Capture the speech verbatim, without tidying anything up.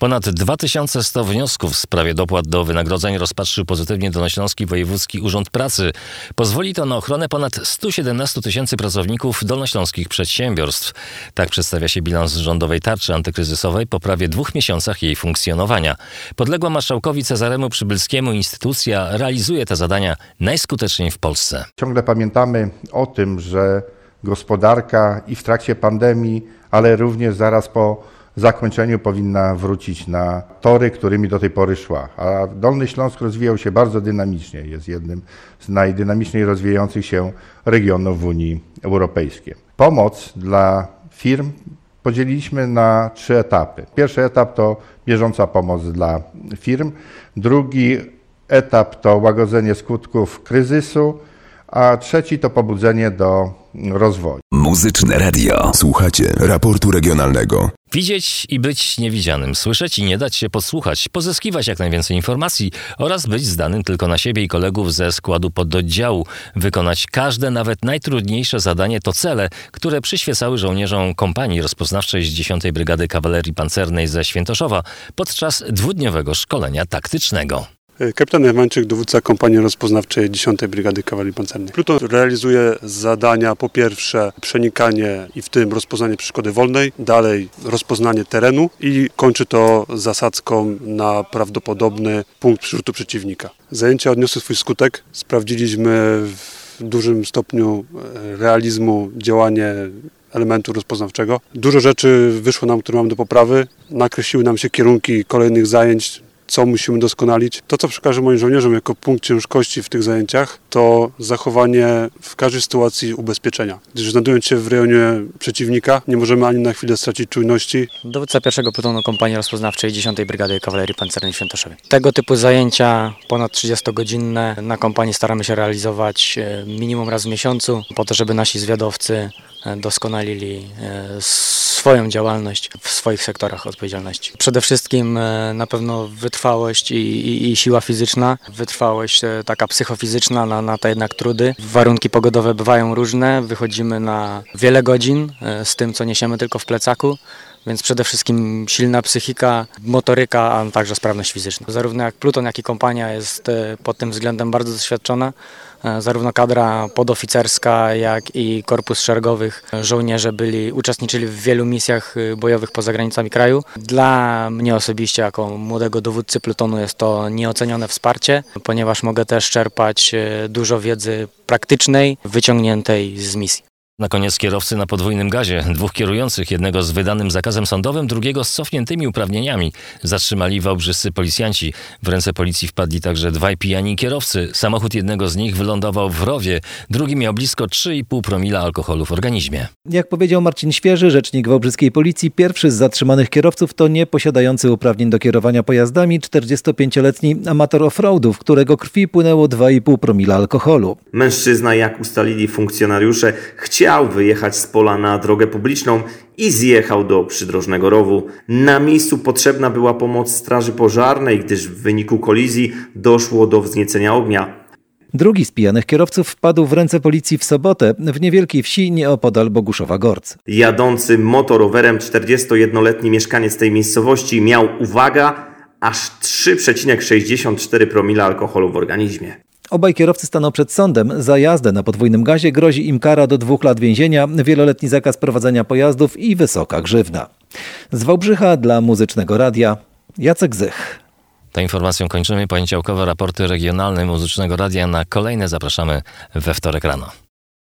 Ponad dwa tysiące sto wniosków w sprawie dopłat do wynagrodzeń rozpatrzył pozytywnie Dolnośląski Wojewódzki Urząd Pracy. Pozwoli to na ochronę ponad stu siedemnastu tysięcy pracowników dolnośląskich przedsiębiorstw. Tak przedstawia się bilans rządowej tarczy antykryzysowej po prawie dwóch miesiącach jej funkcjonowania. Podległa marszałkowi Cezaremu Przybylskiemu instytucja realizuje te zadania najskuteczniej w Polsce. Ciągle pamiętamy o tym, że gospodarka i w trakcie pandemii, ale również zaraz po zakończeniu powinna wrócić na tory, którymi do tej pory szła. A Dolny Śląsk rozwijał się bardzo dynamicznie. Jest jednym z najdynamiczniej rozwijających się regionów w Unii Europejskiej. Pomoc dla firm podzieliliśmy na trzy etapy. Pierwszy etap to bieżąca pomoc dla firm. Drugi etap to łagodzenie skutków kryzysu, a trzeci to pobudzenie do rozwoju. Muzyczne Radio. Słuchacie raportu regionalnego. Widzieć i być niewidzianym, słyszeć i nie dać się podsłuchać, pozyskiwać jak najwięcej informacji oraz być zdanym tylko na siebie i kolegów ze składu pododdziału. Wykonać każde, nawet najtrudniejsze zadanie to cele, które przyświecały żołnierzom kompanii rozpoznawczej z dziesiątej Brygady Kawalerii Pancernej ze Świętoszowa podczas dwudniowego szkolenia taktycznego. Kapitan Ewańczyk, dowódca kompanii rozpoznawczej dziesiątej Brygady Kawalerii Pancernej. Pluton realizuje zadania po pierwsze przenikanie i w tym rozpoznanie przeszkody wolnej, dalej rozpoznanie terenu i kończy to zasadzką na prawdopodobny punkt przyrzutu przeciwnika. Zajęcia odniosły swój skutek. Sprawdziliśmy w dużym stopniu realizmu działanie elementu rozpoznawczego. Dużo rzeczy wyszło nam, które mamy do poprawy. Nakreśliły nam się kierunki kolejnych zajęć, co musimy doskonalić. To, co przekażę moim żołnierzom jako punkt ciężkości w tych zajęciach, to zachowanie w każdej sytuacji ubezpieczenia. Gdyż znajdując się w rejonie przeciwnika, nie możemy ani na chwilę stracić czujności. Dowódca pierwszego plutonu kompanii rozpoznawczej dziesiątej Brygady Kawalerii Pancernej w Świętoszowie. Tego typu zajęcia ponad trzydziestogodzinne na kompanii staramy się realizować minimum raz w miesiącu, po to, żeby nasi zwiadowcy doskonalili swoją działalność w swoich sektorach odpowiedzialności. Przede wszystkim na pewno wytrwałość i, i, i siła fizyczna, wytrwałość taka psychofizyczna na, na te jednak trudy. Warunki pogodowe bywają różne, wychodzimy na wiele godzin z tym, co niesiemy tylko w plecaku. Więc przede wszystkim silna psychika, motoryka, a także sprawność fizyczna. Zarówno jak pluton, jak i kompania jest pod tym względem bardzo doświadczona. Zarówno kadra podoficerska, jak i korpus szeregowych żołnierze byli, uczestniczyli w wielu misjach bojowych poza granicami kraju. Dla mnie osobiście, jako młodego dowódcy plutonu, jest to nieocenione wsparcie, ponieważ mogę też czerpać dużo wiedzy praktycznej, wyciągniętej z misji. Na koniec kierowcy na podwójnym gazie. Dwóch kierujących, jednego z wydanym zakazem sądowym, drugiego z cofniętymi uprawnieniami, zatrzymali wałbrzyscy policjanci. W ręce policji wpadli także dwaj pijani kierowcy. Samochód jednego z nich wylądował w rowie, drugi miał blisko trzy i pół promila alkoholu w organizmie. Jak powiedział Marcin Świeży, rzecznik wałbrzyskiej policji, pierwszy z zatrzymanych kierowców to nieposiadający uprawnień do kierowania pojazdami czterdziestopięcioletni amator offroadu, w którego krwi płynęło dwa i pół promila alkoholu. Mężczyzna, jak ustalili funkcjonariusze, chciał wyjechać z pola na drogę publiczną i zjechał do przydrożnego rowu. Na miejscu potrzebna była pomoc straży pożarnej, gdyż w wyniku kolizji doszło do wzniecenia ognia. Drugi z pijanych kierowców wpadł w ręce policji w sobotę w niewielkiej wsi nieopodal Boguszowa-Gorc. Jadący motorowerem czterdziestojednoletni mieszkaniec tej miejscowości miał, uwaga, aż trzy przecinek sześćdziesiąt cztery promila alkoholu w organizmie. Obaj kierowcy staną przed sądem. Za jazdę na podwójnym gazie grozi im kara do dwóch lat więzienia, wieloletni zakaz prowadzenia pojazdów i wysoka grzywna. Z Wałbrzycha dla Muzycznego Radia Jacek Zych. Tą informacją kończymy poniedziałkowe raporty regionalne Muzycznego Radia. Na kolejne zapraszamy we wtorek rano.